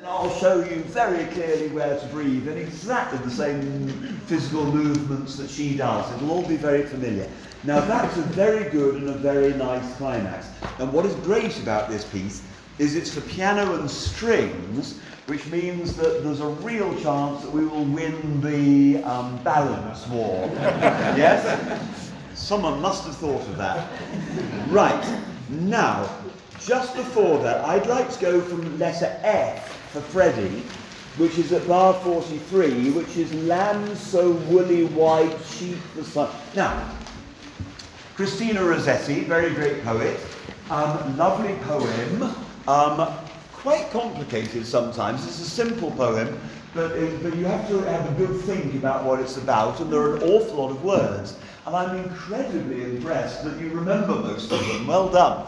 I'll show you very clearly where to breathe in exactly the same physical movements that she does. It'll all be very familiar. Now that's a very good and a very nice climax. And what is great about this piece is it's for piano and strings, which means that there's a real chance that we will win the balance war. Yes? Someone must have thought of that. Right, now, just before that, I'd like to go from letter F for Freddie, which is at bar 43, which is lamb so woolly white, sheep the sun. Now, Christina Rossetti, very great poet, lovely poem, quite complicated sometimes. It's a simple poem, but you have to have a good think about what it's about, and there are an awful lot of words. And I'm incredibly impressed that you remember most of them. Well done.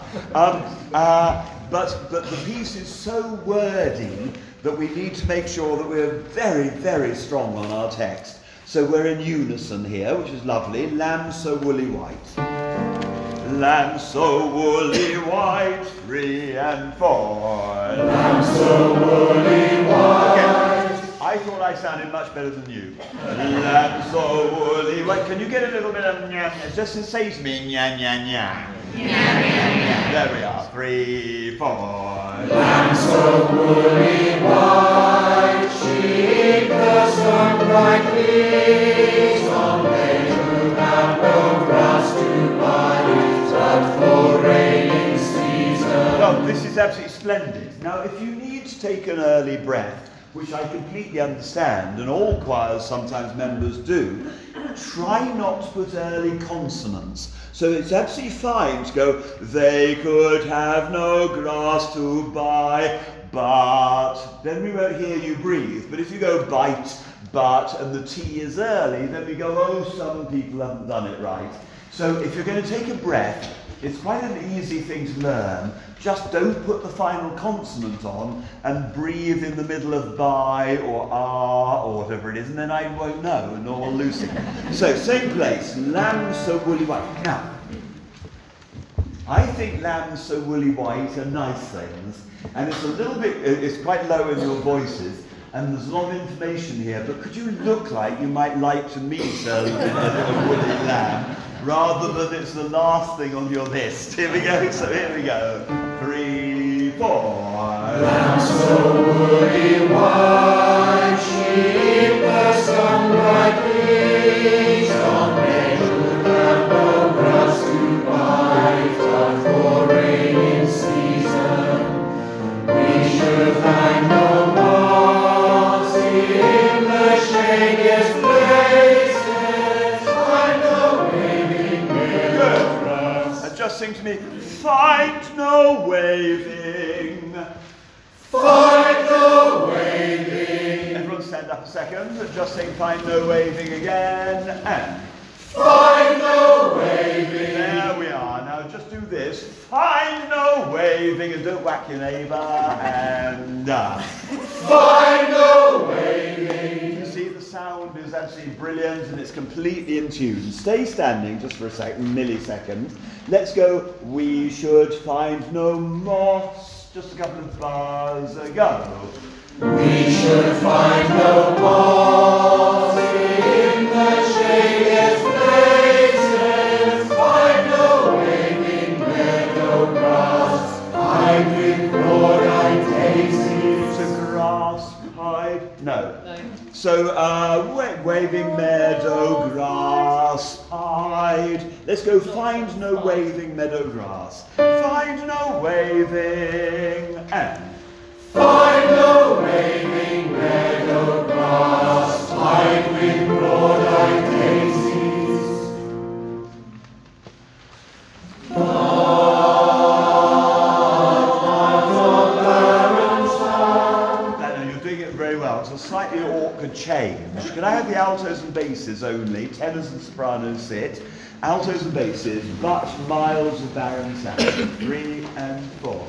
But the piece is so wordy that we need to make sure that we're very, very strong on our text. So we're in unison here, which is lovely. Lamb so woolly white. Lamb so woolly white, 3 and 4. Lamb so woolly white. I thought I sounded much better than you. Lamb so woolly white. Can you get a little bit of nya? Just to say to me, nya, nya, nya. There we are. 3, 4. Lamb so woolly white, sheep the sunlight leaves on they who have no grass to buy, but for rainy season. Well, this is absolutely splendid. Now, if you need to take an early breath, which I completely understand, and all choirs sometimes members do, try not to put early consonants. So it's absolutely fine to go, they could have no grass to buy, but, then we won't hear you breathe. But if you go bite, but, and the T is early, then we go, oh, some people haven't done it right. So if you're going to take a breath, it's quite an easy thing to learn. Just don't put the final consonant on and breathe in the middle of by or ah or whatever it is, and then I won't know, nor will Lucy. So, same place, lamb so woolly white. Now, I think lamb so woolly white are nice things, and it's a little bit, it's quite low in your voices, and there's a lot of information here, but could you look like you might like to meet a woolly lamb, rather than it's the last thing on your list? Here we go, so here we go. 3, 4. Lamb so woolly white, sheep the sunlight leaves on they who have no grass to bite, but for rainy season we should find no moss in the shadiest places, find no waving meadow grass. And just sing to me, find no waving. Find no waving. Everyone stand up a second and just sing find no waving again. And find no waving. There we are. Now just do this. Find no waving, and don't whack your neighbour. And find no waving. You see, the sound is absolutely brilliant and it's completely in tune. Stay standing just for a millisecond. Let's go. We should find no moss. Just a couple of bars ago. We should find no moss in the shadiest places, find no waving meadow grass, hide with broad-eyed daisies. So grass, hide, no. So waving meadow grass, hide. Let's go find no waving meadow grass. Find no waving and find no waving meadow grass, hide with broad-eyed daisies. You're doing it very well. It's a slightly awkward change. Can I have the altos and basses only? Tenors and sopranos sit. Altos and basses, but miles of barren sound. 3 and 4.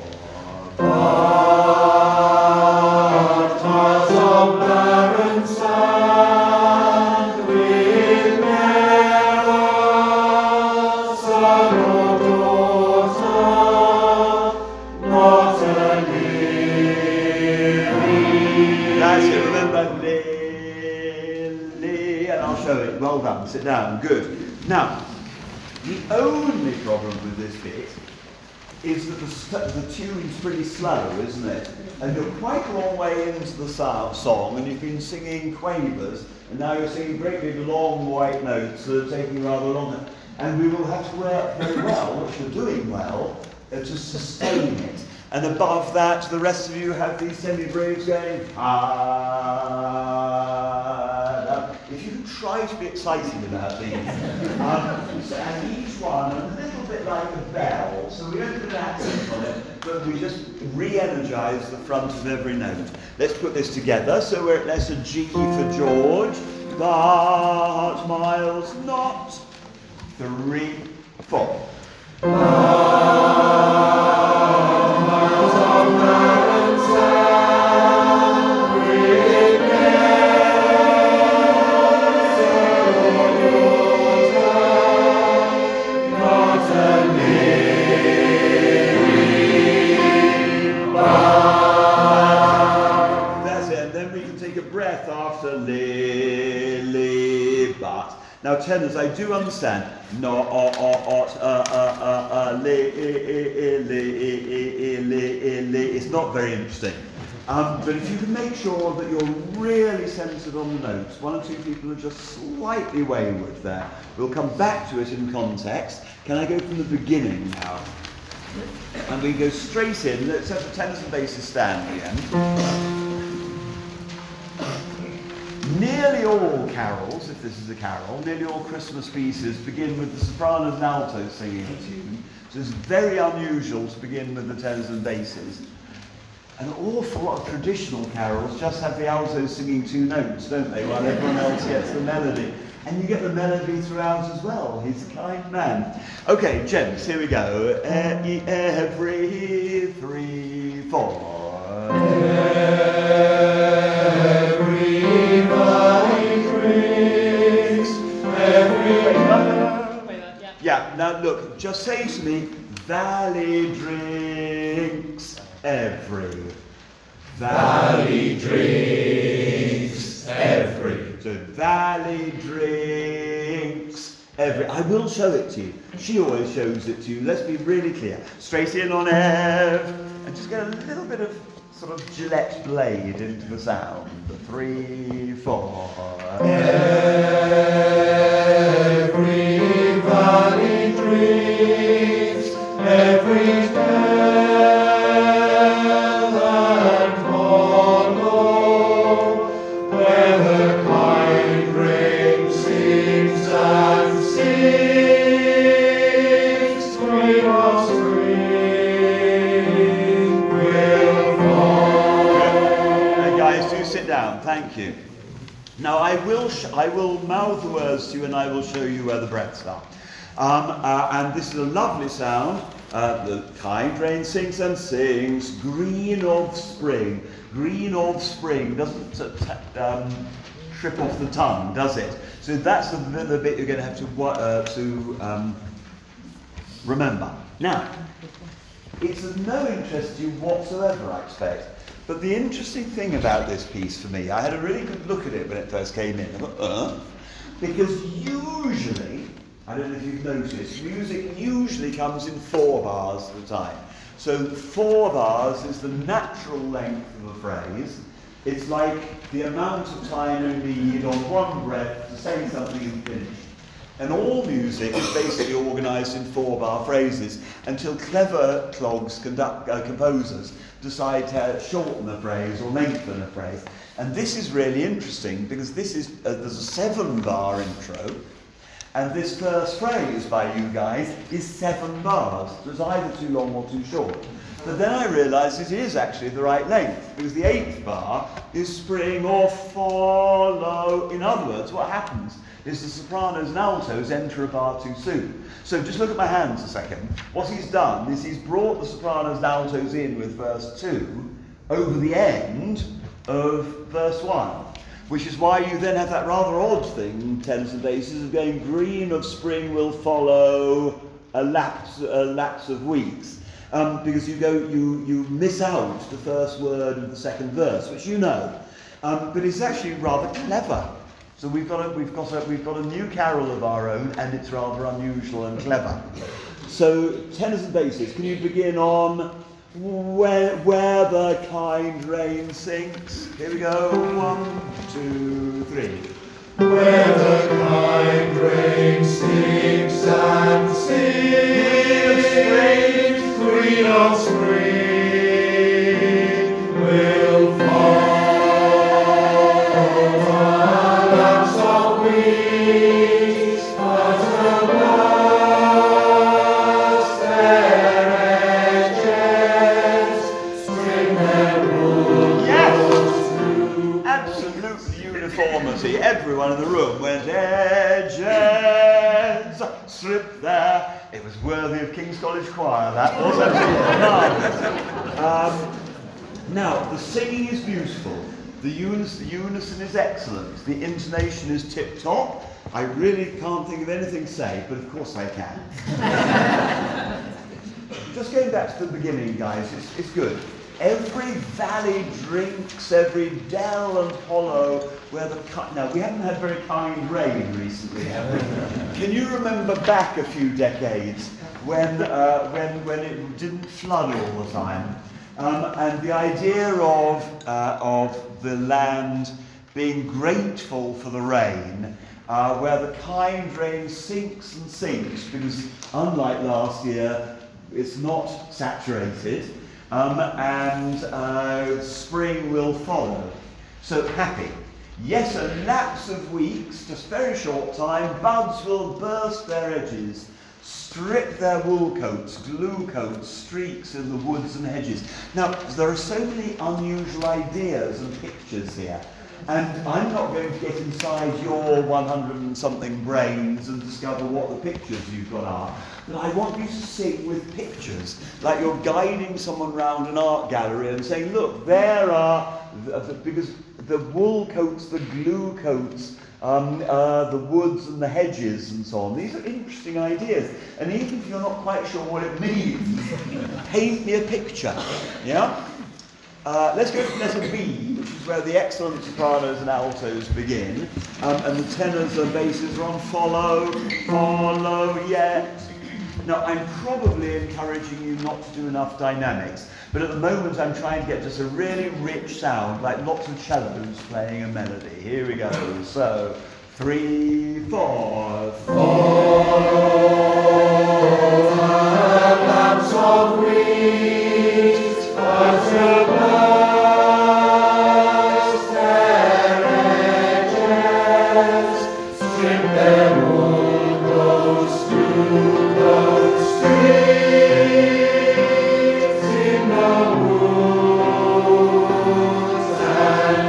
Miles of barren sand with never son or daughter, not a living lily, and I'll show it. Well done. Sit down. Good. Now, the only problem with this bit is that the tune's pretty slow, isn't it? And you're quite a long way into the song, and you've been singing quavers, and now you're singing great big long white notes that are taking rather longer. And we will have to work very well, which you're doing well, to sustain it. And above that, the rest of you have these semi-braves going, ah. If you can try to be excited about these. And each one, a little bit like a bell, so we don't put an accent on it, but we just re-energize the front of every note. Let's put this together. So we're at letter G for George, but Miles not. 3, 4. Now, tenors, I do understand. No, it's not very interesting. But if you can make sure that you're really centred on the notes, one or two people are just slightly wayward there. We'll come back to it in context. Can I go from the beginning now? And we go straight in. Let's have the tenors and basses stand again. Nearly all carols, if this is a carol, nearly all Christmas pieces begin with the sopranos and altos singing a tune. So it's very unusual to begin with the tenors and basses. An awful lot of traditional carols just have the altos singing 2 notes, don't they, while everyone else gets the melody. And you get the melody throughout as well. He's a kind man. Okay, gents, here we go. Every 3, 4. Yeah, now look, just say to me, Valley drinks every. Valley drinks every. So Valley drinks every. I will show it to you. She always shows it to you. Let's be really clear. Straight in on Ev. And just get a little bit of sort of Gillette blade into the sound. 3, 4. Every valley drinks, every dell and hollow, where the kind rain sings and sings, spring of spring will fall. Guys, do sit down. Thank you. Now I will mouth the words to you, and I will show you where the breaths are. And this is a lovely sound. The kind rain sings and sings, green of spring. Green of spring doesn't trip off the tongue, does it? So that's the bit you're going to have to remember. Now, it's of no interest to you whatsoever, I expect. But the interesting thing about this piece for me, I had a really good look at it when it first came in. I thought, because usually, I don't know if you've noticed, music usually comes in 4 bars at a time. So 4 bars is the natural length of a phrase. It's like the amount of time you need on one breath to say something and finish. And all music is basically organised in 4-bar phrases until clever composers decide to shorten a phrase or lengthen a phrase. And this is really interesting because this is there's a 7-bar intro, and this first phrase by you guys is 7 bars. So it's either too long or too short. But then I realised it is actually the right length, because the 8th bar is spring or follow. In other words, what happens is the sopranos and altos enter a bar too soon. So just look at my hands a second. What he's done is he's brought the sopranos and altos in with verse 2 over the end of verse 1, which is why you then have that rather odd thing, tenors and basses, of going green of spring will follow a lapse of weeks. because you miss out the first word of the second verse, which you know. But it's actually rather clever. So we've got a new carol of our own, and it's rather unusual and clever. So tenors and basses, can you begin on where the kind rain sinks? Here we go. 1, 2, 3. Where the kind rain sinks and sings, Queen of spring will fall. Everyone in the room went, edges, strip there. It was worthy of King's College Choir, that was absolutely marvellous. Now, the singing is beautiful, the unison is excellent, the intonation is tip-top. I really can't think of anything to say, but of course I can. Just going back to the beginning, guys, it's good. Every valley drinks, every dell and hollow, where the now we haven't had very kind rain recently, have we? Can you remember back a few decades when it didn't flood all the time, and the idea of the land being grateful for the rain, where the kind rain sinks and sinks because unlike last year, it's not saturated. And spring will follow. So happy. Yes, a lapse of weeks, just very short time, buds will burst their edges, strip their wool coats, glue coats, streaks in the woods and hedges. Now, there are so many unusual ideas and pictures here. And I'm not going to get inside your 100 and something brains and discover what the pictures you've got are. But I want you to sing with pictures, like you're guiding someone round an art gallery and saying, look, there are, because the wool coats, the glue coats, the woods and the hedges and so on. These are interesting ideas. And even if you're not quite sure what it means, paint me a picture. Yeah? Let's go to letter B, which is where the excellent sopranos and altos begin. And the tenors and basses are on follow, yet. Now, I'm probably encouraging you not to do enough dynamics, but at the moment I'm trying to get just a really rich sound, like lots of cellos playing a melody. Here we go. So, 3, 4. Follow the lamps of wheat, but to burst their edges, strip their wool coats through the streets in the woods and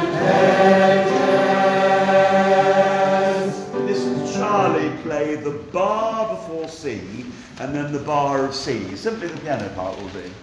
hedges. Listen to Charlie play the bar before C and then the bar of C. Simply the piano part will do.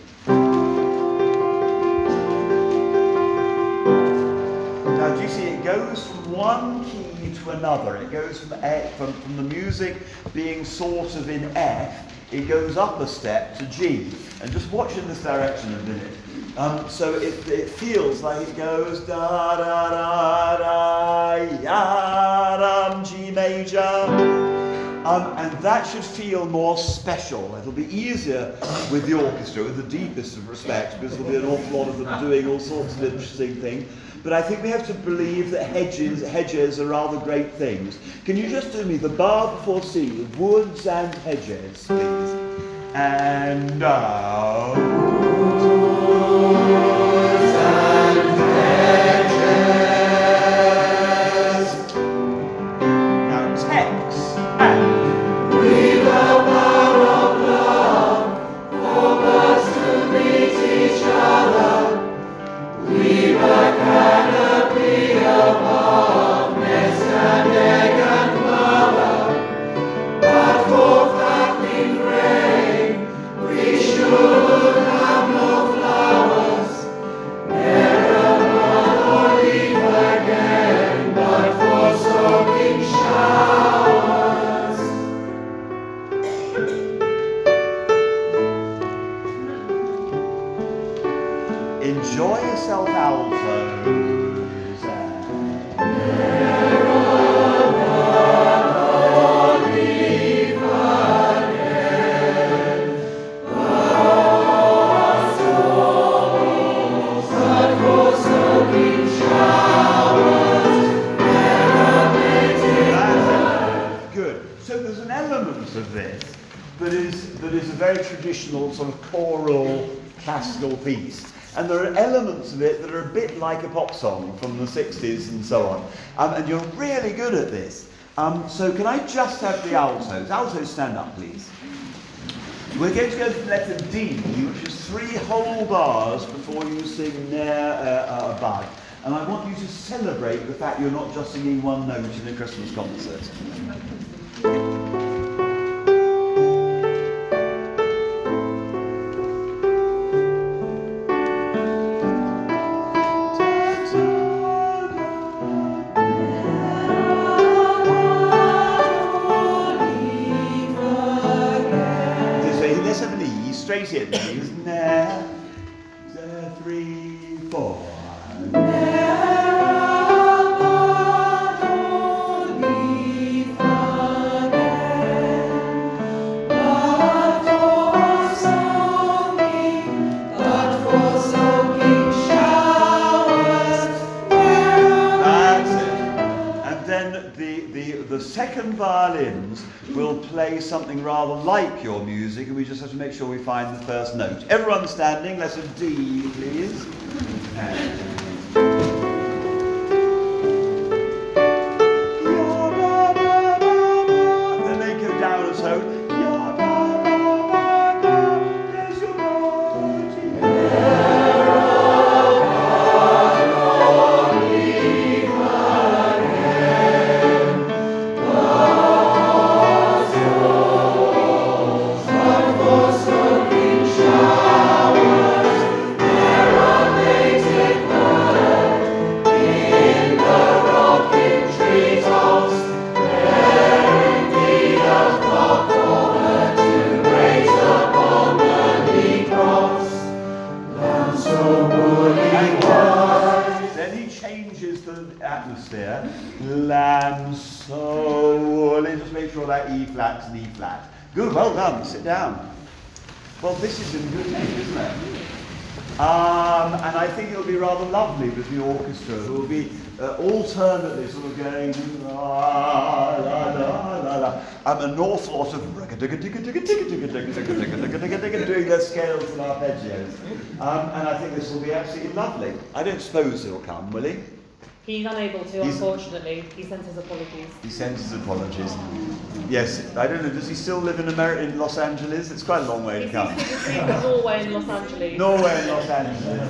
Now, do you see, it goes from one key to another. It goes from the music being sort of in F, it goes up a step to G. And just watch in this direction a minute. So it feels like it goes da da da da ya G major. And that should feel more special. It'll be easier with the orchestra, with the deepest of respect, because there'll be an awful lot of them doing all sorts of interesting things. But I think we have to believe that hedges are rather great things. Can you just do me the bar before C, woods and hedges, please? And now. Woods and hedges. Now text and. We've a bar of love for birds to meet each other. We've a canopy above nest and egg and mother. But for fattening rain, we should have no flower. very traditional sort of choral classical piece. And there are elements of it that are a bit like a pop song from the 60s and so on. And you're really good at this. So can I just have the altos? Altos, stand up, please. We're going to go to the letter D, which is 3 whole bars before you sing Ne'er a Bud. And I want you to celebrate the fact you're not just singing one note in a Christmas concert. Straight in, please. Ne'er, 3, 4. The second violins will play something rather like your music, and we just have to make sure we find the first note. Everyone standing, letter D, please. Then they go down as so. Atmosphere. Lamb soul. Just make sure that E flat's an E flat. Good, well done. Sit down. Well, this is in good name, isn't it? And I think it'll be rather lovely with the orchestra, who will be alternately sort of going la la la la la. An awful lot of doing their scales and arpeggios. And I think this will be absolutely lovely. I don't suppose he'll come, will he? He's unable to, unfortunately. He sends his apologies. He sends his apologies. Yes, I don't know, does he still live in Los Angeles? It's quite a long way to come. He's in Norway and Los Angeles. Norway and Los Angeles.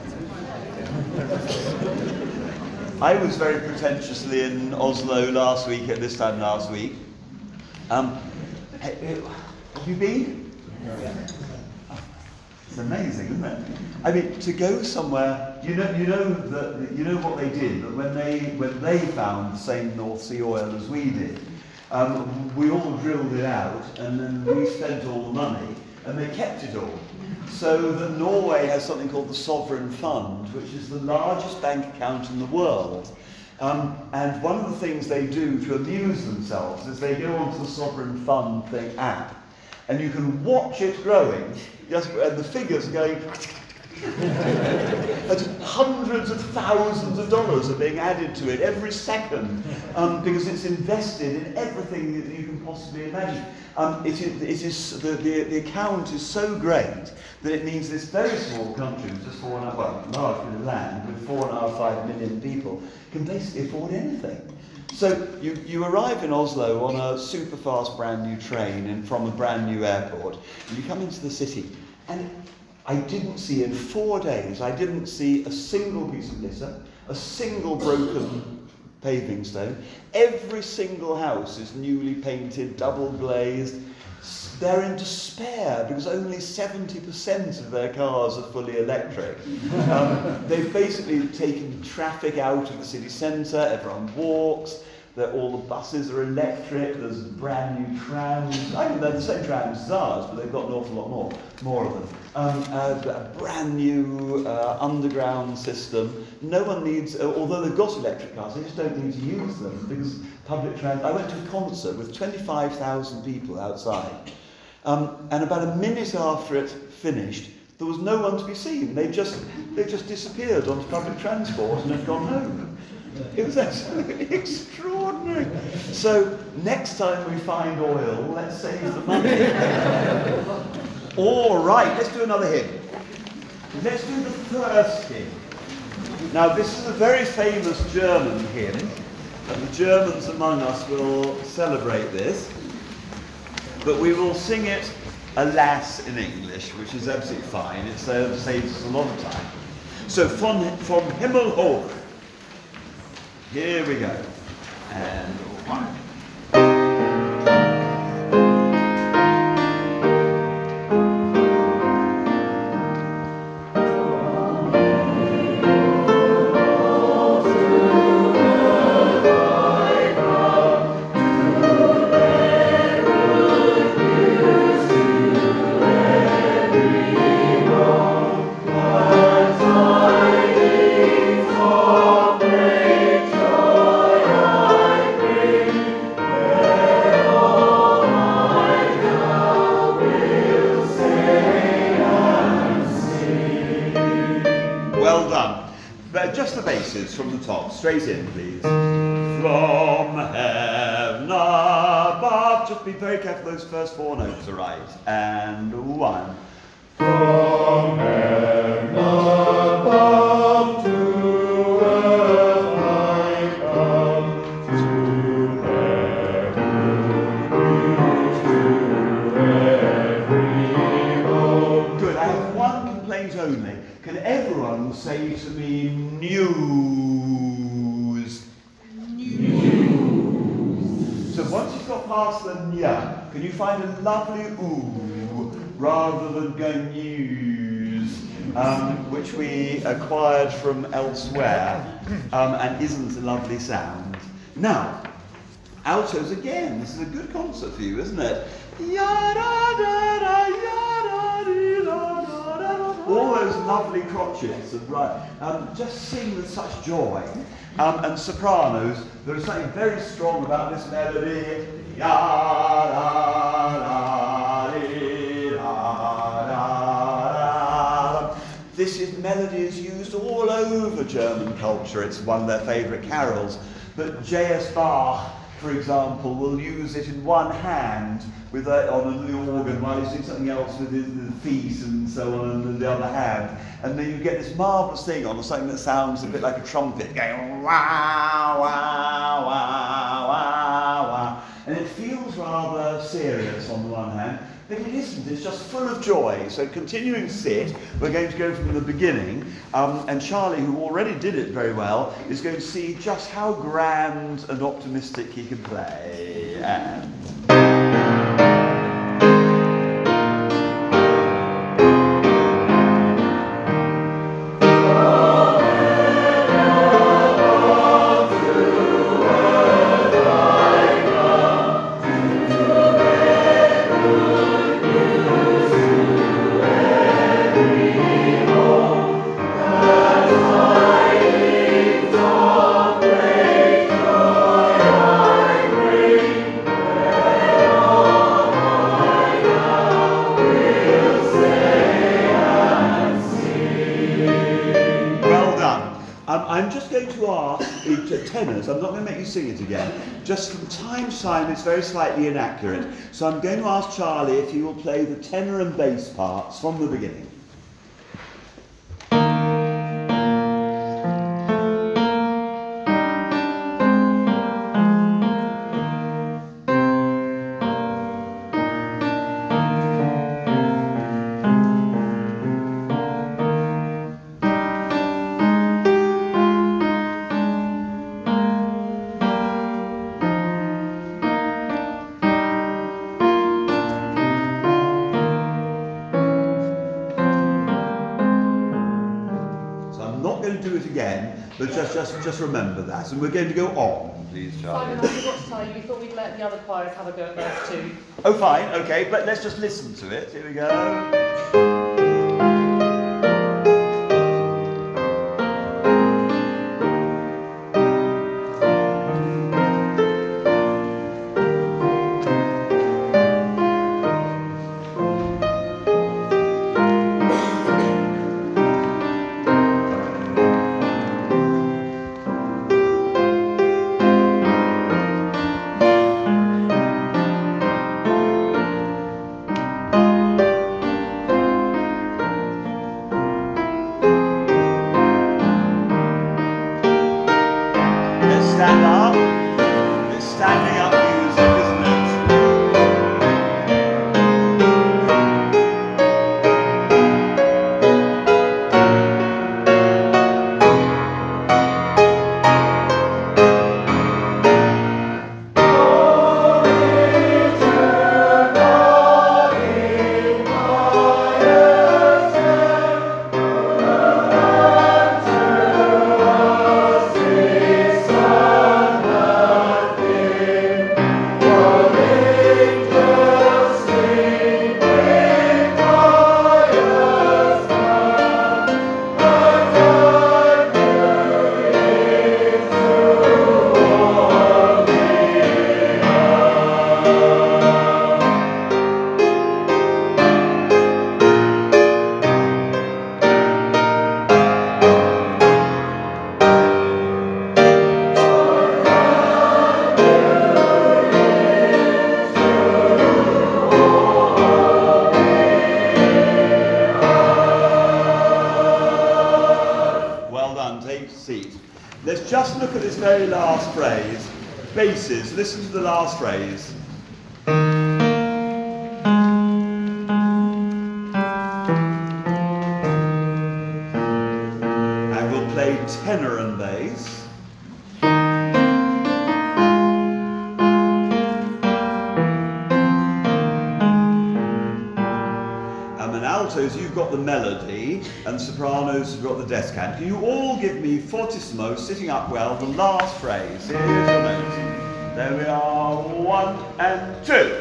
I was very pretentiously in Oslo last week, at this time last week. Have you been? Yeah. It's amazing, isn't it? I mean, to go somewhere, you know what they did. That when they found the same North Sea oil as we did, we all drilled it out, and then we spent all the money, and they kept it all. So that Norway has something called the Sovereign Fund, which is the largest bank account in the world. And one of the things they do to amuse themselves is they go onto the Sovereign Fund app, and you can watch it growing. And the figures are going. And hundreds of thousands of dollars are being added to it every second, because it's invested in everything that you can possibly imagine. The account is so great that it means this very small country, with just large bit of land, with 4.5, 5 million people, can basically afford anything. So you arrive in Oslo on a super fast brand new train from a brand new airport, and you come into the city, and I didn't see in 4 days, I didn't see a single piece of litter, a single broken paving stone. Every single house is newly painted, double glazed. They're in despair because only 70% of their cars are fully electric. They've basically taken traffic out of the city centre, everyone walks, all the buses are electric, there's brand new trams. I mean, they're the same trams as ours, but they've got an awful lot more of them. A brand new underground system. No one needs, although they've got electric cars, they just don't need to use them because public transport. I went to a concert with 25,000 people outside, and about a minute after it finished, there was no one to be seen. They just disappeared onto public transport and had gone home. It was absolutely extraordinary. So next time we find oil, let's save the money. All right, let's do another hymn. Let's do the first hymn. Now, this is a very famous German hymn, and the Germans among us will celebrate this, but we will sing it, alas, in English, which is absolutely fine. It saves us a lot of time. So, from Himmel hoch. Here we go. And one. From the top, straight in, please. From heaven above. Just be very careful, those first four notes are right. And one. From heaven above to earth I come, to bear good news to every home. Good, I have one complaint only. Can everyone say to me, news? News. So once you've got past the nya, can you find a lovely ooh rather than going news, which we acquired from elsewhere and isn't a lovely sound. Now, altos again. This is a good concert for you, isn't it? All those lovely crotchets, and just sing with such joy. And sopranos, there is something very strong about this melody. This melody is used all over German culture. It's one of their favourite carols. But J.S. Bach, for example, will use it in one hand on the organ while he's doing something else with his feet and so on, and the other hand. And then you get this marvellous thing on something that sounds a bit like a trumpet, going wah, wah, wah, wah, wah. And it feels rather serious on the one hand, but it isn't, it's just full of joy. So continuing to sit, we're going to go from the beginning, and Charlie, who already did it very well, is going to see just how grand and optimistic he can play. And I'm just going to ask the tenors, I'm not going to make you sing it again, just from time to time it's very slightly inaccurate, so I'm going to ask Charlie if he will play the tenor and bass parts from the beginning. But just remember that, and we're going to go on, please, Charlie. Simon, I forgot to tell you, we thought we'd let the other choirs have a go at those too. Oh, fine, okay, but let's just listen to it. Here we go. stand up. It's standing up music, isn't it? Let's just look at this very last phrase. Basses, listen to the last phrase. And we'll play tenor and bass. Altos, you've got the melody, and sopranos have got the descant. Can you all give me fortissimo, sitting up well, the last phrase? Here's the notes. There we are, 1 and 2.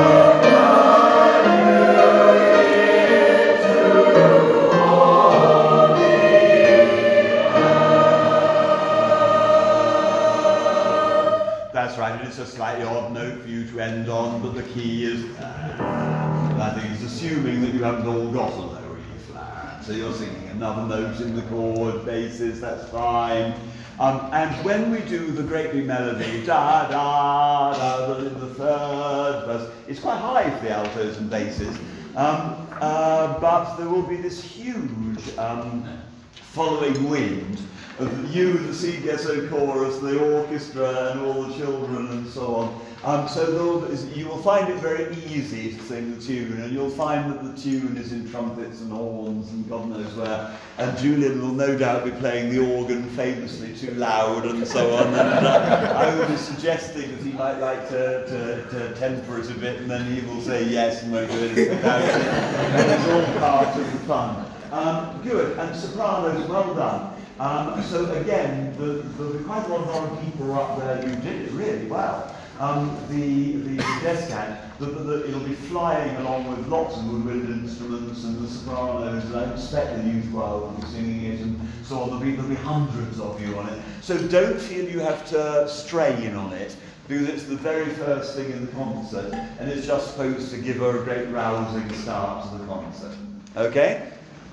That's right, and it's a slightly odd note for you to end on, but the key is... I think he's assuming that you haven't all got a low E flat. So you're singing another note in the chord, basses, that's fine. And when we do the great big melody, da da da, in the third verse, it's quite high for the altos and basses. But there will be this huge following wind of you, the CBSO chorus, the orchestra, and all the children, and so on. So you will find it very easy to sing the tune, and you'll find that the tune is in trumpets and horns and God knows where. And Julian will no doubt be playing the organ famously too loud and so on. And I will be suggesting that he might like to temper it a bit, and then he will say yes and won't do anything about it. And it's all part of the fun. Good, and sopranos, well done. So again, there'll be quite a lot of other people up there who did it really well. The descant, it'll be flying along with lots of woodwind instruments and the sopranos, and I expect the youth choir will be singing it and so on. There'll be hundreds of you on it. So don't feel you have to strain on it, because it's the very first thing in the concert, and it's just supposed to give her a great rousing start to the concert. Okay?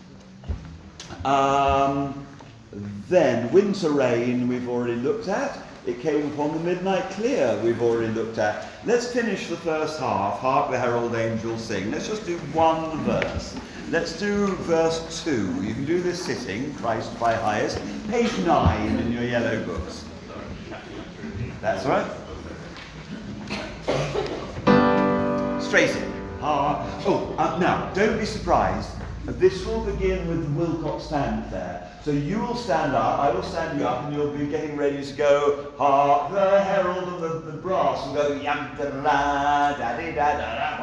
Then Winter Rain we've already looked at. It came upon the midnight clear we've already looked at. Let's finish the first half. Hark the herald angels sing. Let's just do one verse. Let's do verse 2. You can do this sitting, Christ by highest. Page 9 in your yellow books. That's right. Straight in. Now, don't be surprised. This will begin with the Wilcox fanfare. So you will stand up, I will stand you up, and you'll be getting ready to go, hark the herald, and the brass will go, yam da da da da da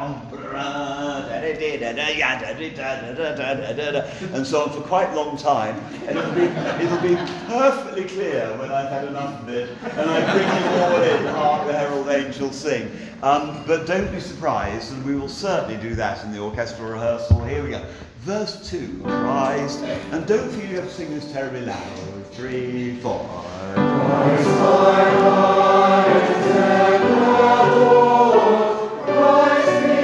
da, and so on for quite a long time. And it'll be perfectly clear when I've had enough of it, and I bring you all in, hark the herald angels sing. But don't be surprised, and we will certainly do that in the orchestral rehearsal. Here we go. Verse 2, Christ, and don't feel you have to sing this terribly loud. 3, 4. Christ my life and Lord, Christ the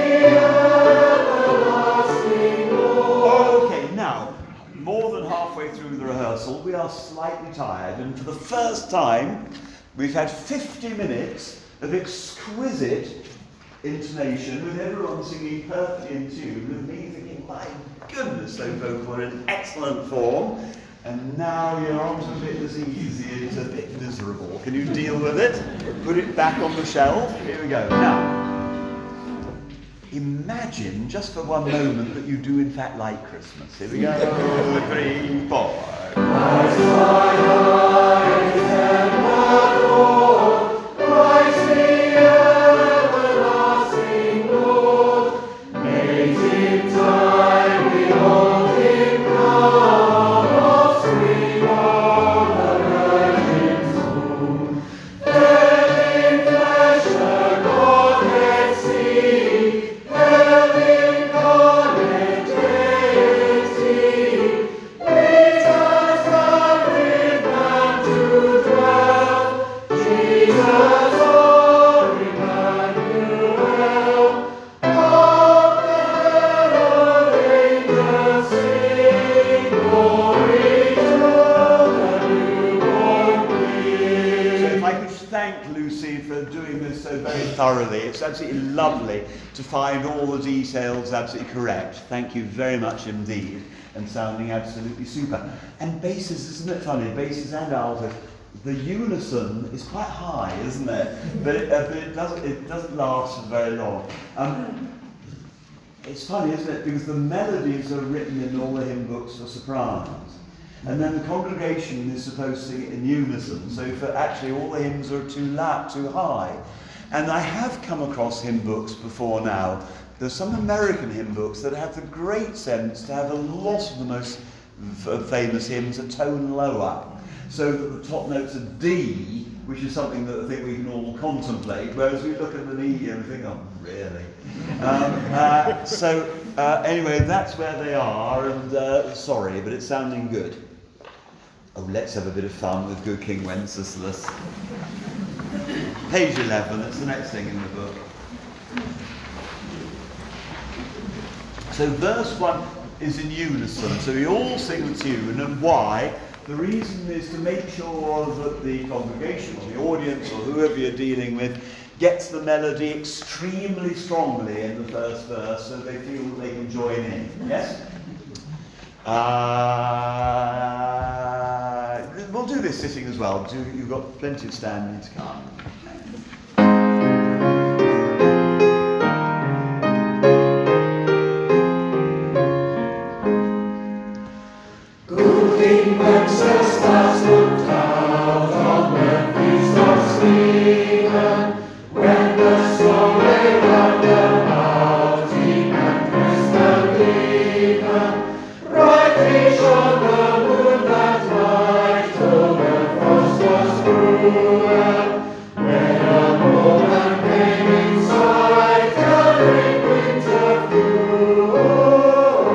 everlasting Lord. Okay, now, more than halfway through the rehearsal, we are slightly tired, and for the first time, we've had 50 minutes of exquisite intonation, with everyone singing perfectly in tune, with me thinking, my goodness, those vocals are in excellent form. And now you're on to a bit as easy. It's a bit as miserable. Can you deal with it? Put it back on the shelf. Here we go. Now, imagine just for one moment that you do in fact like Christmas. Here we go. 3, 4. Thoroughly. It's absolutely lovely to find all the details absolutely correct. Thank you very much indeed, and sounding absolutely super. And basses, isn't it funny? Basses and altos. The unison is quite high, isn't it? But it doesn't last for very long. It's funny, isn't it? Because the melodies are written in all the hymn books for sopranos. And then the congregation is supposed to sing it in unison. So for actually all the hymns are too loud, too high. And I have come across hymn books before now. There's some American hymn books that have the great sense to have a lot of the most famous hymns a tone lower. So that the top notes are D, which is something that I think we can all contemplate, whereas we look at an E and we think, oh, really? Anyway, that's where they are, and sorry, but it's sounding good. Oh, let's have a bit of fun with Good King Wenceslas. Page 11, that's the next thing in the book. So verse 1 is in unison, so we all sing the tune, and why? The reason is to make sure that the congregation or the audience or whoever you're dealing with gets the melody extremely strongly in the first verse so they feel that they can join in. Yes? We'll do this sitting as well. You've got plenty of standing to come. Wenceslas looked out on the feast of Stephen, when the song lay round about him and pressed the demon. Brightly shone the moonlight light, till the frost was cruel, when a woman came in sight, gathering winter fuel.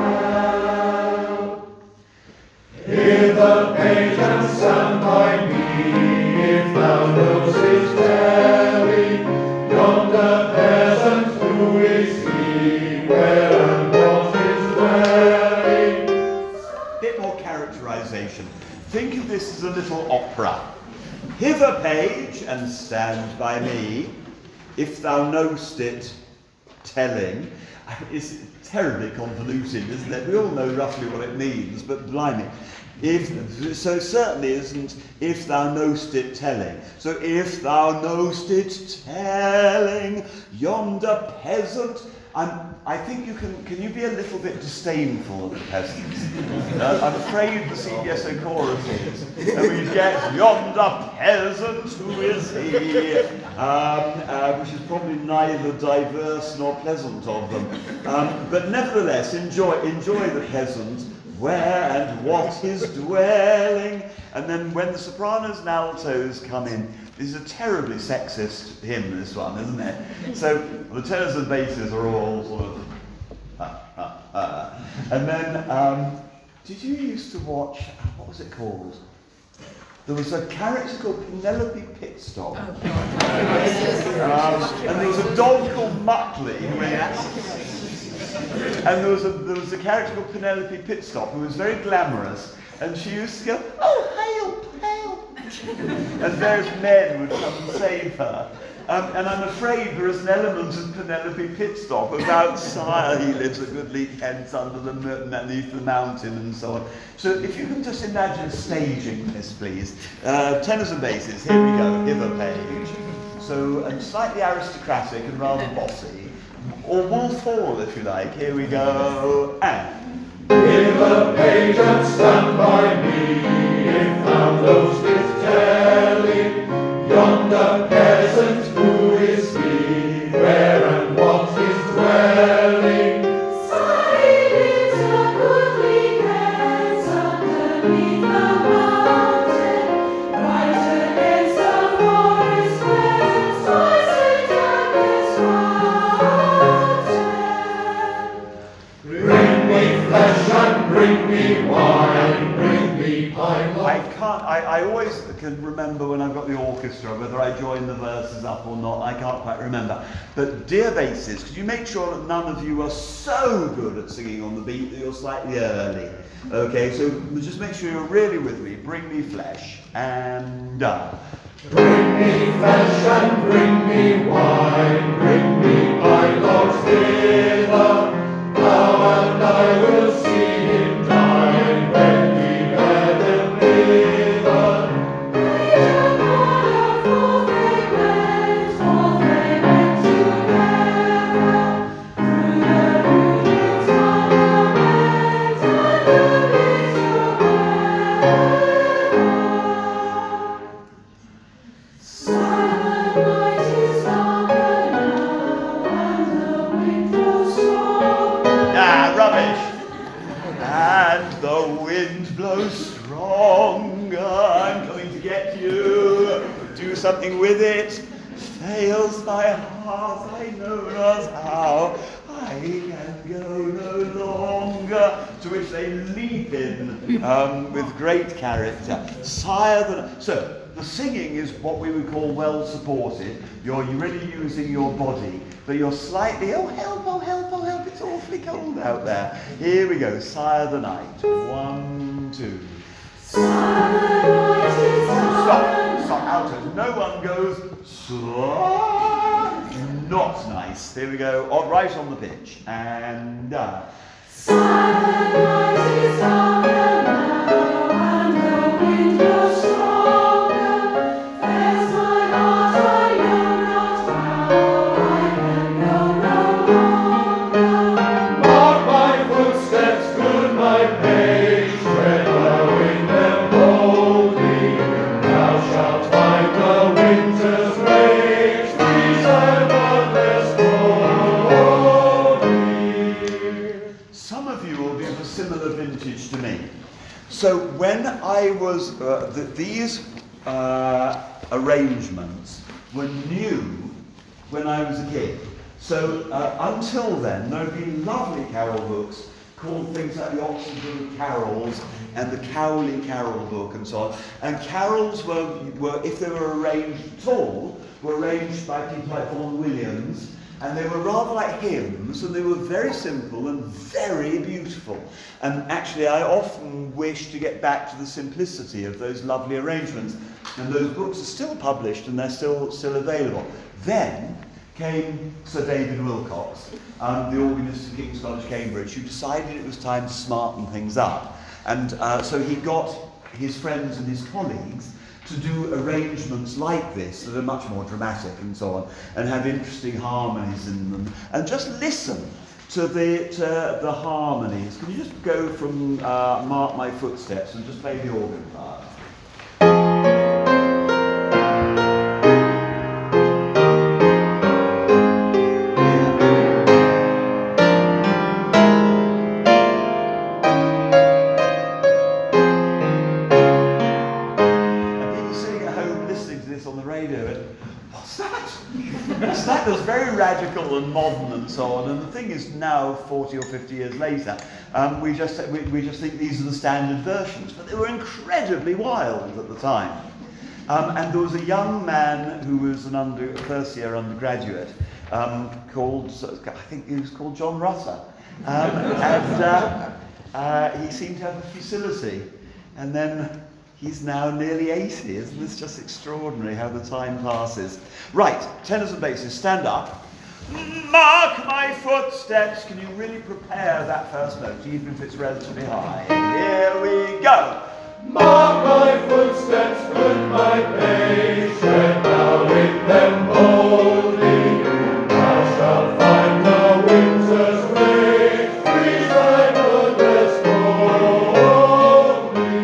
Hear the page and stand by me, if thou knowest his telling. Yonder peasant, who is he? Where and what is dwelling? Bit more characterization. Think of this as a little opera. Hither, page, and stand by me, if thou knowest it, telling. It's terribly convoluted, isn't it? We all know roughly what it means, but blimey. So certainly isn't if thou knowest it telling. So if thou knowest it telling, yonder peasant. I think you can you be a little bit disdainful of the peasants? I'm afraid the CBSO chorus is. And we get yonder peasant, who is he? Which is probably neither diverse nor pleasant of them. But nevertheless, enjoy the peasant. Where and what is dwelling? And then when the sopranos and altos come in, this is a terribly sexist hymn, this one, isn't it? So the tenors and basses are all sort of And then, did you used to watch, what was it called? There was a character called Penelope Pitstop. And there was a dog called Muttley who and there was a character called Penelope Pitstop who was very glamorous, and she used to go, "Oh, hail, hail!" and various men would come and save her. And I'm afraid there is an element of Penelope Pitstop about Sire. He lives at Goodleigh Kent underneath the mountain and so on. So if you can just imagine staging this, please. Tenors and basses, here we go, give a page. So, and slightly aristocratic and rather bossy. Or Wolf Hall, if you like. Here we go, and... Give a page and stand by me, if thou knowst it telling, yonder peasant who is he, where and what his dwelling? Sire lives at Goodleigh Kent, underneath the mountain, right against the forest fence, lies the darkest mountain. Bring me flesh and bring me wine, bring me pine. I always can remember when I've got the orchestra, whether I join the verses up or not, I can't quite remember. But dear basses, could you make sure that none of you are so good at singing on the beat that you're slightly early? Okay, so just make sure you're really with me. Bring me flesh and Bring me flesh and bring me wine, bring me pine logs hither, now and I will see him dine when we bear them hither. Great and wonderful they went together, through the Newton's monument and the little weather. Silent night is darker now, and the wind blows strong. rubbish! And the wind blows stronger. I'm coming to get you. Do something with it. Fails my heart, I know not how. I can go no longer. To which they leap in with great character. Sire the... So, the singing is what we would call well supported. You're really using your body, but you're slightly, oh help, oh help, oh help, it's awfully cold out there. Here we go, Sire the Night. 1, 2. Silent night is Stop, altos. No one goes, not nice. Here we go, right on the pitch. And Silent night is darker now, and the wind blows stronger. Fails my heart, I know not how, I can go no longer. Mark my footsteps, good my page, tread thou in them boldly. Thou shalt find the winter's rage, freeze and bloodless coldly. some of you will be of a similar vintage to me. So when I was, these arrangements were new when I was a kid. So until then, there had been lovely carol books called things like the Oxford Book of Carols and the Cowley Carol Book and so on. And carols were, if they were arranged at all, were arranged by people like Vaughan Williams, and they were rather like hymns, and they were very simple and very beautiful. And actually, I often wish to get back to the simplicity of those lovely arrangements. And those books are still published, and they're still available. Then came Sir David Wilcox, the organist at King's College, Cambridge, who decided it was time to smarten things up. And so he got his friends and his colleagues to do arrangements like this that are much more dramatic and so on, and have interesting harmonies in them, and just listen to the harmonies. Can you just go from Mark My Footsteps and just play the organ part? That was very radical and modern and so on, and the thing is now, 40 or 50 years later, we just think these are the standard versions, but they were incredibly wild at the time. And there was a young man who was a first-year undergraduate called, I think he was called John Rutter, and he seemed to have a facility, and then He's now nearly 80. Isn't this just extraordinary how the time passes? Right, tenors and basses, stand up. Mark my footsteps. Can you really prepare that first note, even if it's relatively high? Here we go. Mark my footsteps, put my pace, tread thou in them boldly. Thou shalt find the winter's rage, freeze thy goodness boldly.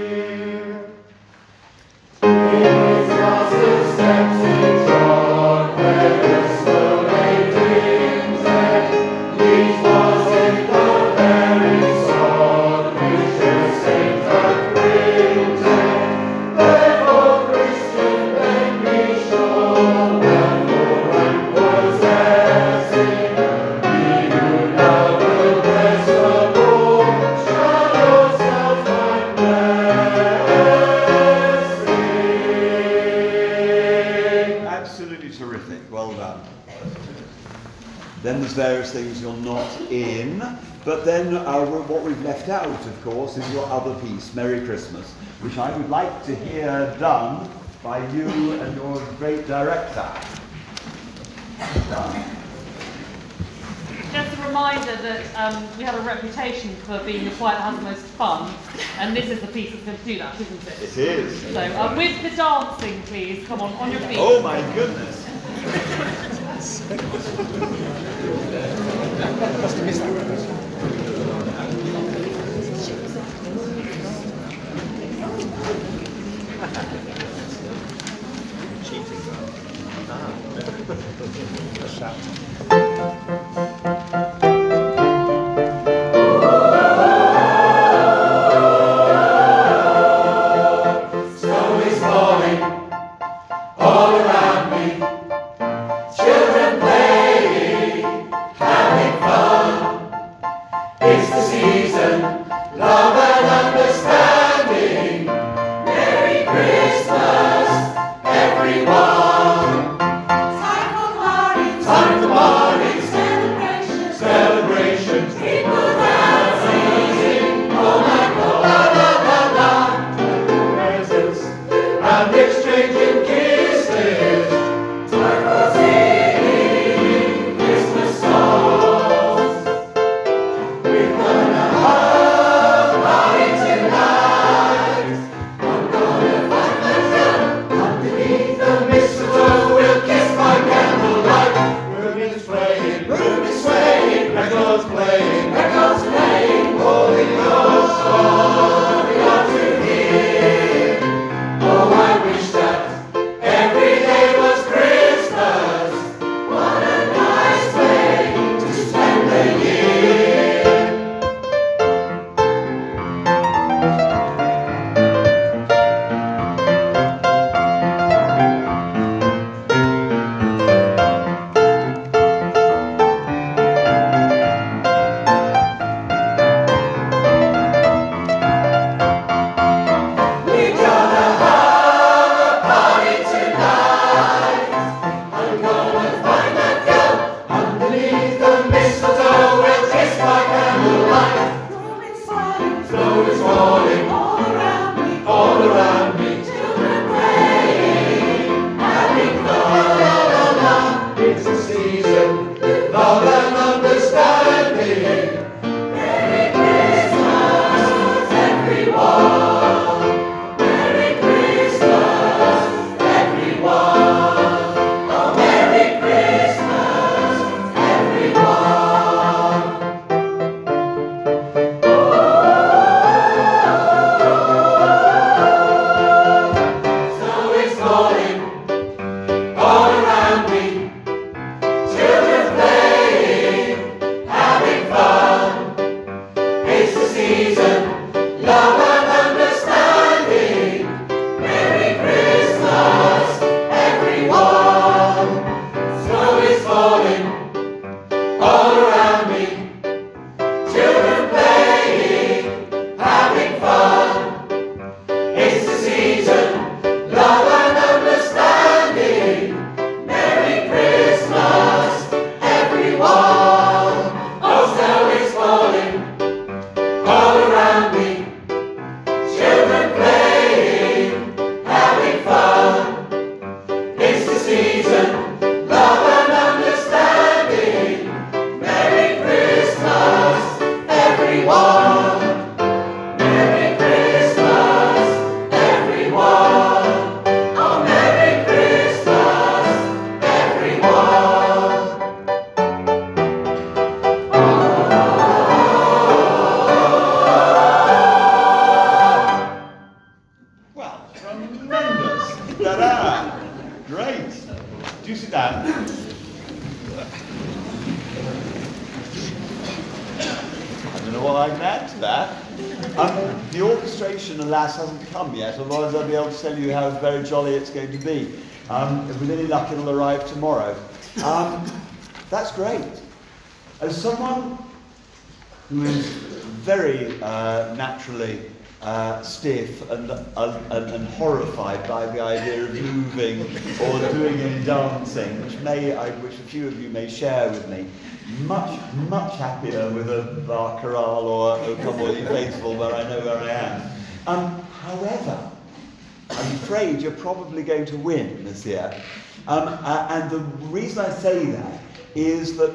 His master's steps he trod, where the snow lay dim tread, leaves was in the very sod, which the saint hath printed. Therefore, Christian, then be sure, wherefore and possessing, he who now will bless the Lord, shall yourself find blessing. Absolutely terrific. Well done. Then there's various things you're not in, but then what we've left out, of course, is your other piece, Merry Christmas, which I would like to hear done by you and your great director. Done. Just a reminder that we have a reputation for being the choir that has the most fun, and this is the piece that's going to do that, isn't it? It is. So, with the dancing, please, come on your feet. Oh my goodness. Snow is falling all around me. Children playing, having fun. It's the season, love and understanding. Merry Christmas, everyone. Time for parties, Time for parties, celebrations, celebrations, people dancing, oh my God, la la la la. Presents and exchanging kisses. Time for singing Christmas songs. We're gonna have a party tonight. I'm gonna find myself underneath the mistletoe. We'll kiss by candlelight. Room is swaying, records playing, holding your song we ought to hear. Oh, I wish that every day was Christmas. What a nice way to spend the year. We're gonna have a party tonight. I'm gonna find that girl underneath the mistletoe. We'll kiss by candlelight. room is swelling, Snow is falling all around me, all around me. children playing, Having fun, la la la. It's the season, love and understanding. Merry Christmas, everyone. Merry Christmas, everyone. Oh, Merry Christmas, everyone. Snow is falling all around me. Children playing, having fun. It's the season, love and understanding. Merry Christmas, everyone. Snow is falling all around me. Children playing, having fun. It's the season, love and understanding. Great. Do you sit down? I don't know what I can add to that. The orchestration, alas, hasn't come yet, otherwise I'll be able to tell you how very jolly it's going to be. With any luck, it'll arrive tomorrow. That's great. As someone who is very naturally stiff and horrified by the idea of moving or doing any dancing, which a few of you may share with me, much happier with a Bar Chorale or a Come All Ye Faithful where I know where I am. However, I'm afraid you're probably going to win this year. And the reason I say that is that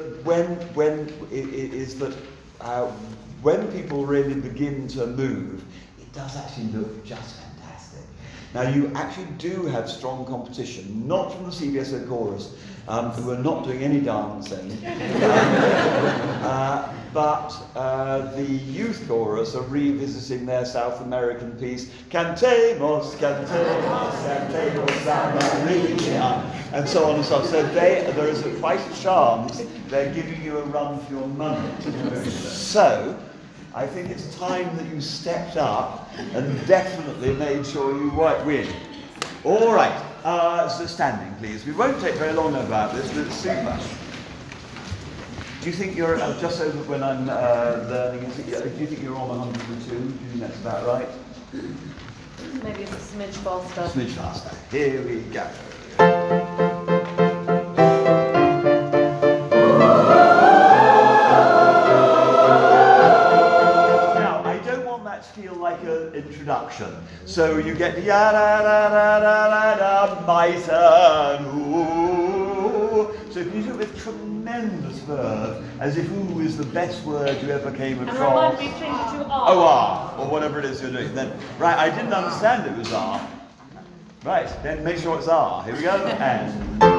when people really begin to move, it does actually look just fantastic. Now you actually do have strong competition, not from the CBSO chorus, who are not doing any dancing, but the youth chorus are revisiting their South American piece, Cantemos, Cantemos, Cantemos, Maria, and so on and so on. So there is quite a chance they're giving you a run for your money. So I think it's time that you stepped up and definitely made sure you win. All right, so standing, please. We won't take very long about this, but it's super. Do you think you're, just so that when I'm learning, do you think you're on 102? Do you think that's about right? Maybe it's a smidge faster. Smidge faster. Here we go. Now, I don't want that to feel like an introduction. So you get ya da da da da da da mighty ooh. So if you do it with tremendous verve, as if ooh is the best word you ever came across. And remind me to change it to R. Oh, R, or whatever it is you're doing. Then, right, I didn't understand it was R. Right, then make sure it's R. Here we go, and.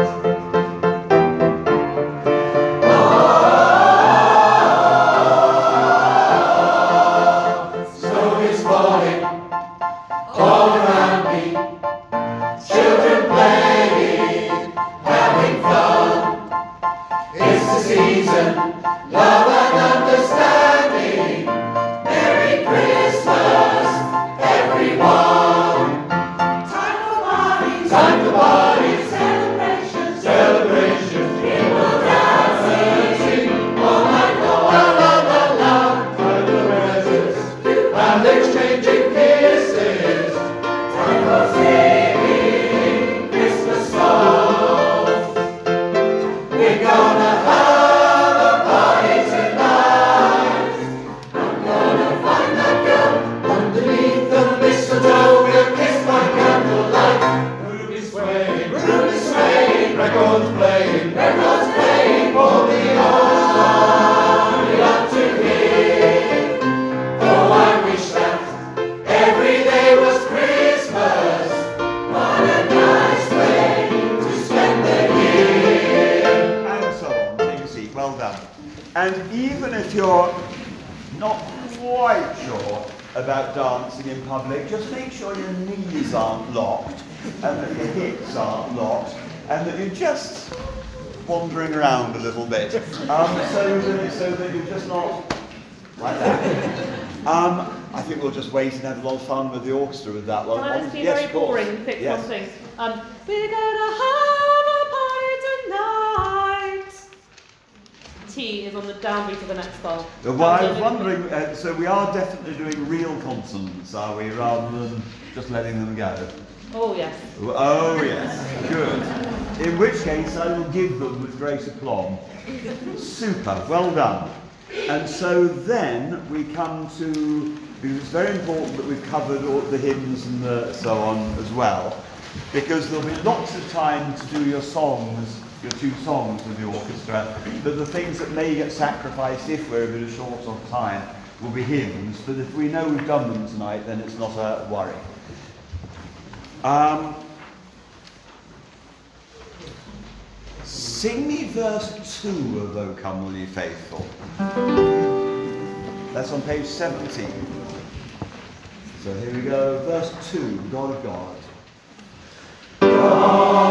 And even if you're not quite sure about dancing in public, just make sure your knees aren't locked and that your hips aren't locked and that you're just wandering around a little bit, so that you're just not like that. I think we'll just wait and have a lot of fun with the orchestra with that one. Can I just be Yes, very boring and fix yes. one thing? We're gonna have a party tonight. T is on the downbeat of the next bar. Well, I was wondering, so we are definitely doing real consonants, are we, rather than just letting them go? Oh, yes. Oh, yes. Good. In which case, I will give them with great aplomb. Super. Well done. And so then we come to, because it's very important that we've covered all the hymns and so on as well, because there'll be lots of time to do your songs, your two songs with the orchestra, but the things that may get sacrificed if we're a bit short on time will be hymns, but if we know we've done them tonight, then it's not a worry. Sing me verse 2 of O Come All Ye Faithful. That's on page 17. So here we go, verse 2, God of God.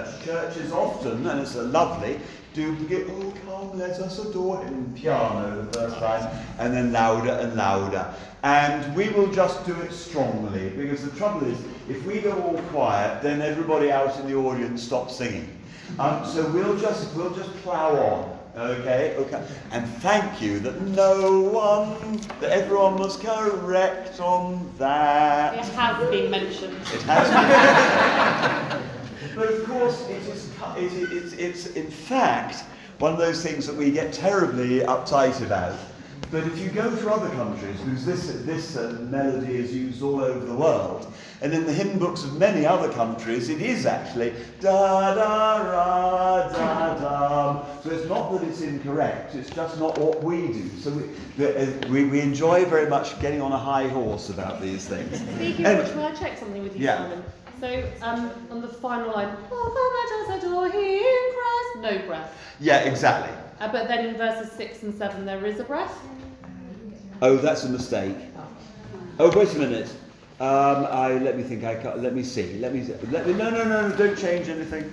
churches often, and it's lovely, do begin, oh come, let us adore him, piano the first time, and then louder and louder. And we will just do it strongly, because the trouble is, if we go all quiet, then everybody out in the audience stops singing. So we'll just plough on. Okay. And thank you that that everyone was correct on that. It has been mentioned. It has been. But of course, it's in fact one of those things that we get terribly uptight about. But if you go to other countries, because this melody is used all over the world, and in the hymn books of many other countries, it is actually da da ra da da. So it's not that it's incorrect; it's just not what we do. So we enjoy very much getting on a high horse about these things. Speaking of which, may I check something with you, Yeah. Simon? So on the final line, oh come let us adore him, Christ, no breath. Yeah, exactly. But then in verses 6 and 7 there is a breath. Oh, that's a mistake. Oh, wait a minute. Let me think. Let me see. No. Don't change anything.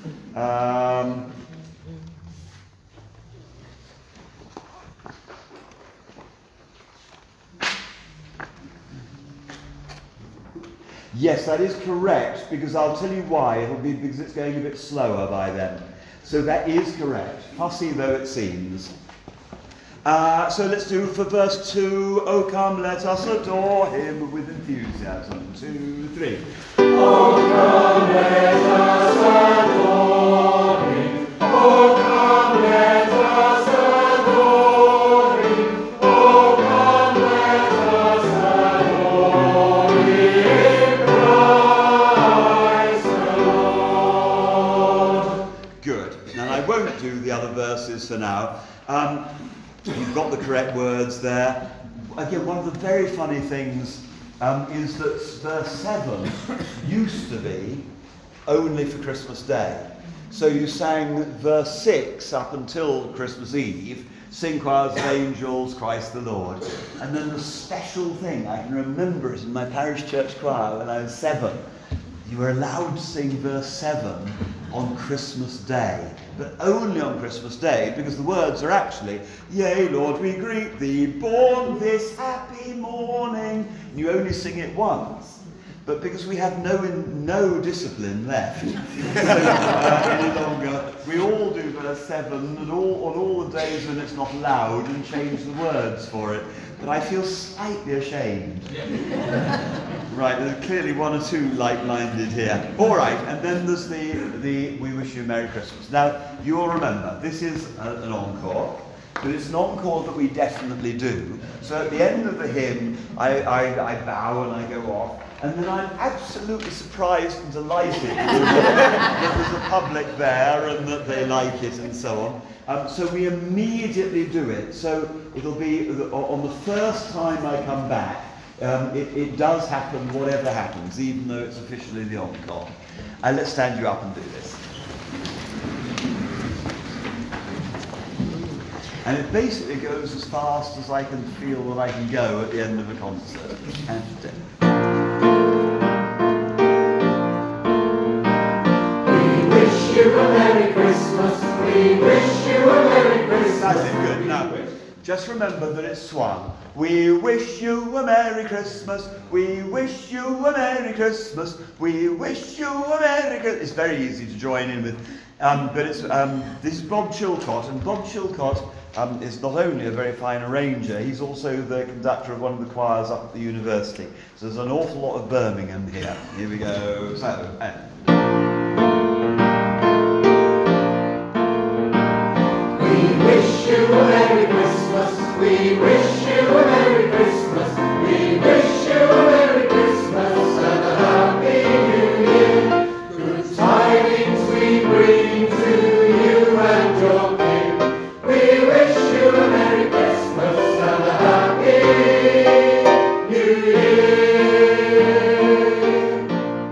Yes, that is correct, because I'll tell you why. It'll be because it's going a bit slower by then. So that is correct, fussy though it seems. So let's do for verse 2, oh come let us adore him with enthusiasm. 2, 3. Oh come let us adore him. Oh come let us adore him. Oh come let us adore him, Christ the Lord. Good. Now I won't do the other verses for now. You've got the correct words there. Again, one of the very funny things is that verse 7 used to be only for Christmas Day. So you sang verse 6 up until Christmas Eve, sing choirs of angels, Christ the Lord. And then the special thing, I can remember it in my parish church choir when I was 7, you were allowed to sing verse 7 on Christmas Day, but only on Christmas Day, because the words are actually, yea, Lord, we greet thee, born this happy morning. And you only sing it once. But because we have no discipline left any longer, we all do verse 7 and on all the days when it's not loud and change the words for it. But I feel slightly ashamed. Right, there's clearly one or two like-minded here. All right, and then there's the We Wish You a Merry Christmas. Now, you'll remember, this is an encore, but it's an encore that we definitely do. So at the end of the hymn, I bow and I go off, and then I'm absolutely surprised and delighted that there's a public there and that they like it and so on. So we immediately do it. So it'll be on the first time I come back, it does happen whatever happens, even though it's officially the encore. And let's stand you up and do this. And it basically goes as fast as I can feel that I can go at the end of a concert. And We wish you a Merry Christmas. We wish you a Merry Christmas. that's it, good. Now, just remember that it's swung. We wish you a Merry Christmas. We wish you a Merry Christmas. We wish you a Merry Christmas. It's very easy to join in with. But it's this is Bob Chilcott, and Bob Chilcott is not only a very fine arranger, he's also the conductor of one of the choirs up at the university. So there's an awful lot of Birmingham here. Here we go. So, We wish you a Merry Christmas. We wish you a Merry Christmas. We wish you a Merry Christmas and a Happy New Year. Good tidings we bring to you and your King. We wish you a Merry Christmas and a Happy New Year.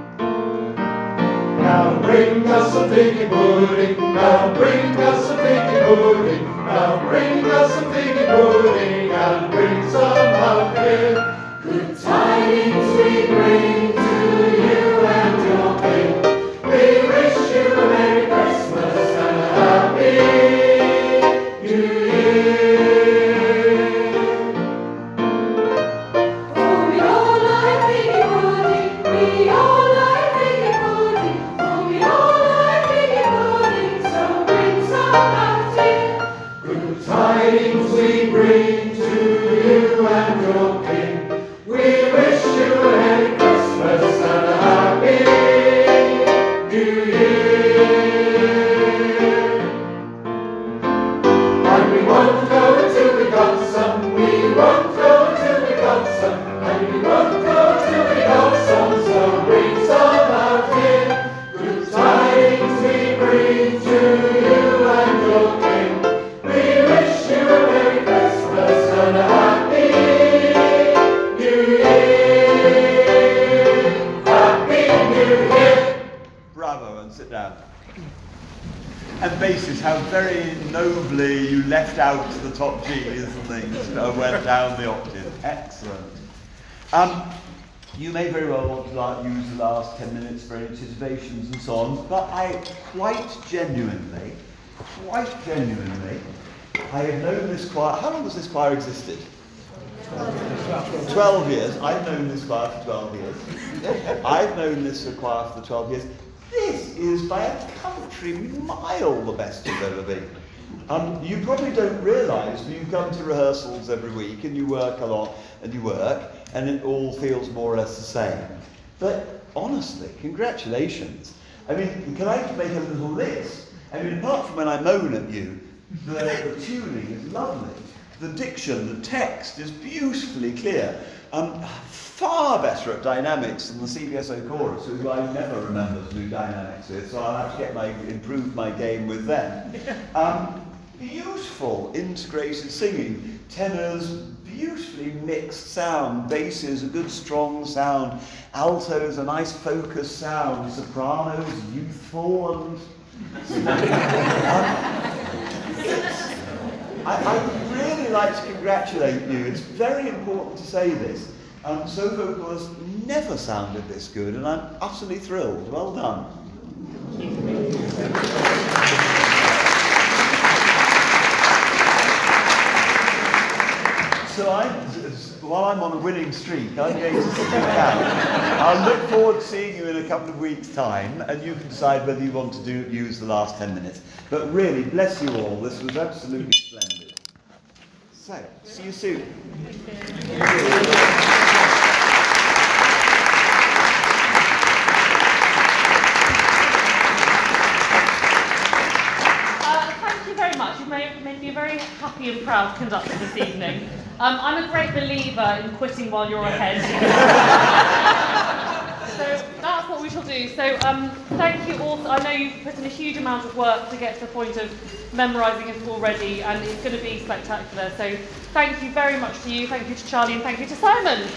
Now bring us a figgy pudding. Now bring us a figgy pudding. Now bring us a figgy pudding and bring some pumpkin. Good tidings we bring to you and your King. We wish you a Bravo, and sit down. And basses, how very nobly you left out the top G's and things, went down the octave. Excellent. You may very well want to use the last 10 minutes for anticipations and so on, but I quite genuinely, I have known this choir. How long has this choir existed? 12 years. I've known this choir for 12 years. I've known this choir for 12 years. This is by a country mile the best you've ever been. You probably don't realise, but you come to rehearsals every week and you work a lot and you work and it all feels more or less the same. But honestly, congratulations. I mean, can I make a little list? I mean, apart from when I moan at you, the tuning is lovely. The diction, the text is beautifully clear. Far better at dynamics than the CBSO chorus, who I never remember to do dynamics with, so I'll have to improve my game with them. Beautiful integrated singing, tenors, beautifully mixed sound, basses, a good strong sound, altos, a nice focused sound, sopranos, youthful, and I would really like to congratulate you. It's very important to say this. So vocalists never sounded this good, and I'm utterly thrilled. Well done. So while I'm on a winning streak, I'm going to stick out. I'll look forward to seeing you in a couple of weeks' time, and you can decide whether you want to use the last 10 minutes. But really, bless you all. This was absolutely splendid. So, see you soon. Thank you very much. You made me very happy and proud conductor this evening. I'm a great believer in quitting while you're ahead. So that's what we shall do. So thank you all. I know you've put in a huge amount of work to get to the point of memorising it already, and it's going to be spectacular. So thank you very much to you. Thank you to Charlie, and thank you to Simon.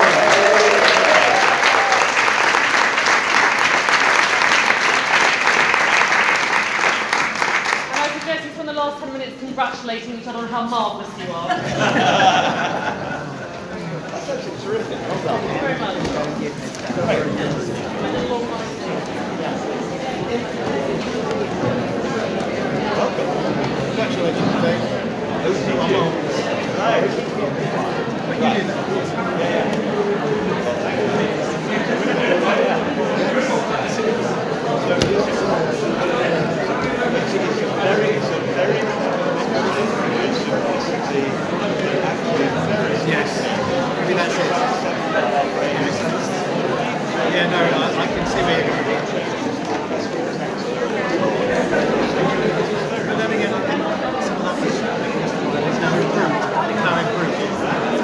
From the last 10 minutes congratulating each other on how marvellous you are. That's actually terrific. Well done. Thank you very much. Welcome. Congratulations, Dave. Right. Yes, maybe that's it. Yeah, no, I can see where you're going. But then again, I think some of that is now improved. I think now improved.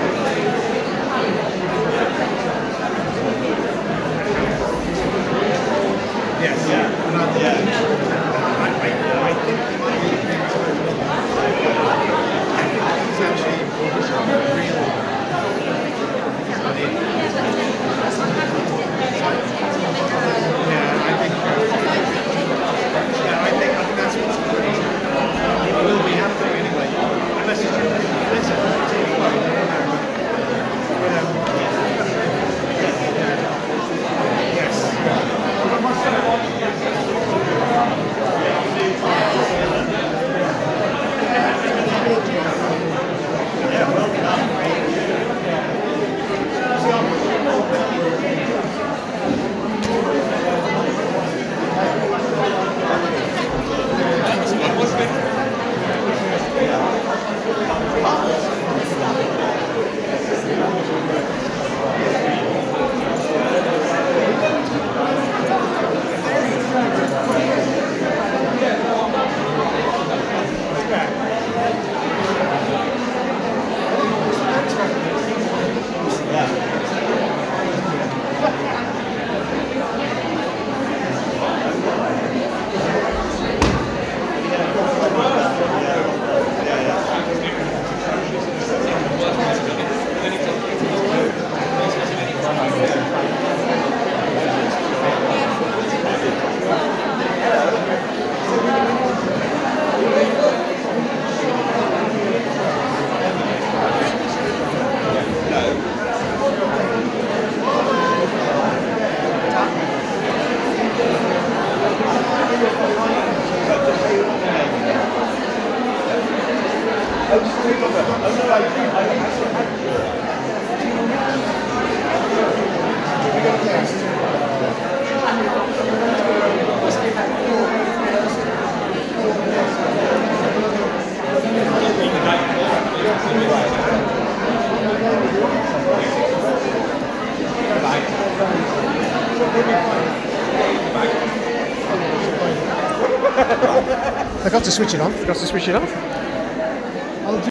Yes, yeah. And I think you might be it's actually really I think that's what's it will be happening anyway. Unless it's yes. Forgot to switch it on.